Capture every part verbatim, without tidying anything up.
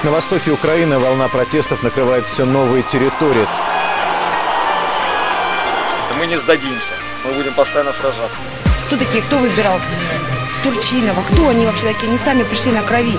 На востоке Украины волна протестов накрывает все новые территории. Мы не сдадимся, мы будем постоянно сражаться. Кто такие, кто выбирал Турчинова? Кто они вообще такие? Они сами пришли на крови.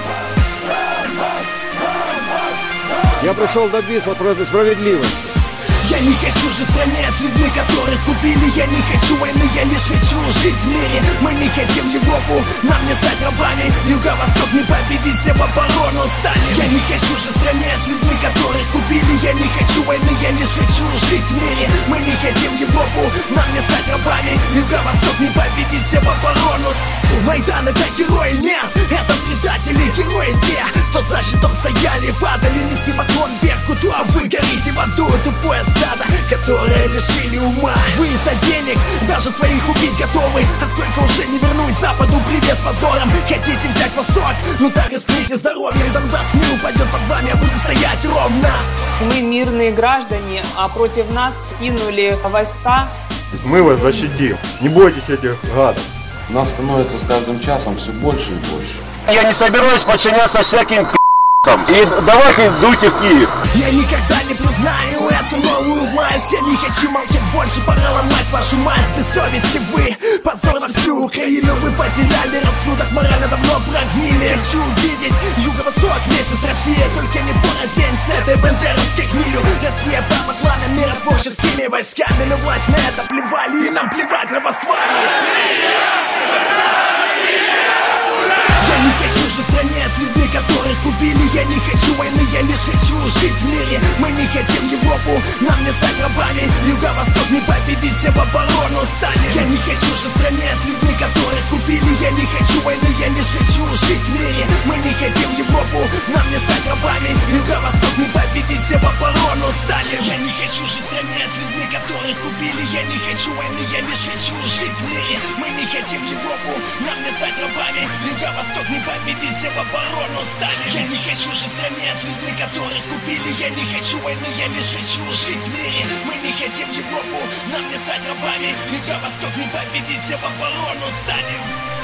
Я пришел добиться справедливости. Я не хочу жить в стране с людьми, которых купили. Я не хочу войны, я лишь хочу жить в мире. Мы не хотим Европу, нам не стать рабами. Юго-Восток не победить, все в оборону стали. Я не хочу жить в стране с людьми, которых купили. Я не хочу войны, я лишь хочу жить в мире. Мы не хотим Европу, нам не стать рабами. Юго-Восток не победить, все в оборону. Майдан это герои, нет, это предатели, герои те, кто за щитом стояли, падали, низкий поклон Беркуту. А вы горите в аду, тупое стадо, которое лишили ума. Вы из-за денег даже своих убить готовы. А сколько уже не вернуть Западу привет с позором. Хотите взять Восток? Ну так рискните здоровье. Донбасс не упадет под вами, а будет стоять ровно. Мы мирные граждане, а против нас кинули войска. Мы вас защитим, не бойтесь этих гадов. Нас становится с каждым часом все больше и больше. Я не собираюсь подчиняться всяким пи***цам. И давайте дуйте в Киев. Я никогда не признаю эту новую власть. Я не хочу молчать больше, пора ломать вашу мать. Без совести вы, позор на всю Украину. Вы потеряли рассудок, морально давно прогнили. Хочу увидеть Юго-Восток вместе с Россией. Только не поразень с этой бандеровской гнилью. Россия помогла нам миротворческими войсками. Но власть на это плевали, и нам плевать на вас с вами. Я не хочу жить в стране с людьми, которых купили. Я не хочу войны, я лишь хочу жить в мире. Мы не хотим Европу, нам не стать рабами. Юго-Восток не победить, все в оборону стали. Я не хочу жить в стране с людьми, которых купили. Я не хочу войны, я лишь хочу жить в мире. Мы не хотим Европу, нам не стать рабами. Юго-Восток не победить, все в оборону стали. Я не хочу жить в стране с людьми, которых купили. Я не хочу войны, я лишь хочу жить в мире. Мы не хотим Европу, нам не стать рабами. Юго-Восток не победить, все в оборону стали. Я не хочу жить в стране с людьми, которых купили. Я не хочу войны, я лишь хочу жить в мире. Мы не хотим Европу, нам не стать рабами. Юго-Восток не победить, все в оборону стали.